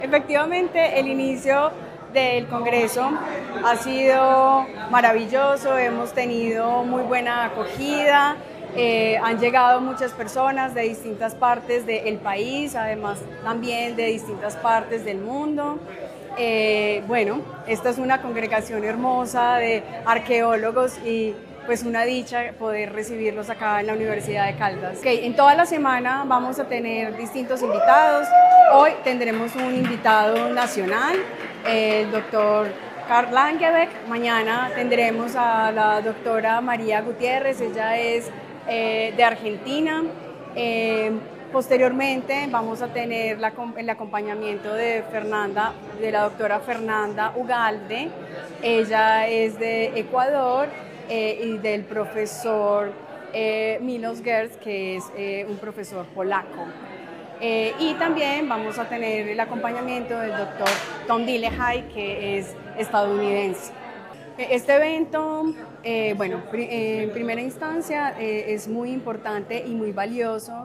Efectivamente, el inicio del Congreso ha sido maravilloso, hemos tenido muy buena acogida, han llegado muchas personas de distintas partes del país, además también de distintas partes del mundo. Bueno, esta es una congregación hermosa de arqueólogos y pues una dicha poder recibirlos acá en la Universidad de Caldas. En toda la semana vamos a tener distintos invitados. Hoy tendremos un invitado nacional, el doctor Karl Langebeck. Mañana tendremos a la doctora María Gutiérrez, ella es de Argentina. Posteriormente vamos a tener el acompañamiento de la doctora Fernanda Ugalde, ella es de Ecuador, y del profesor Milos Gertz, que es un profesor polaco. Y también vamos a tener el acompañamiento del doctor Tom Dillehey, que es estadounidense. Este evento, bueno, en primera instancia es muy importante y muy valioso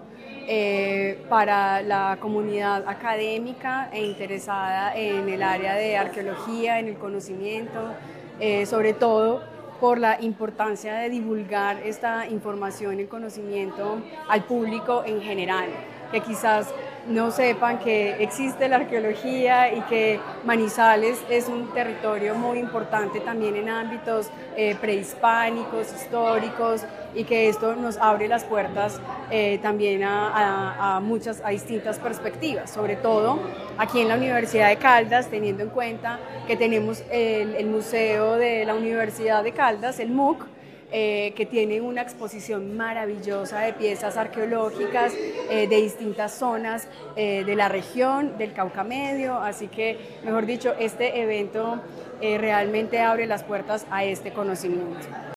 para la comunidad académica e interesada en el área de arqueología, en el conocimiento, sobre todo por la importancia de divulgar esta información y conocimiento al público en general, que quizás no sepan que existe la arqueología y que Manizales es un territorio muy importante también en ámbitos prehispánicos, históricos, y que esto nos abre las puertas también a distintas perspectivas, sobre todo aquí en la Universidad de Caldas, teniendo en cuenta que tenemos el Museo de la Universidad de Caldas, el MUC, que tiene una exposición maravillosa de piezas arqueológicas de distintas zonas de la región del Cauca Medio, así que, mejor dicho, este evento realmente abre las puertas a este conocimiento.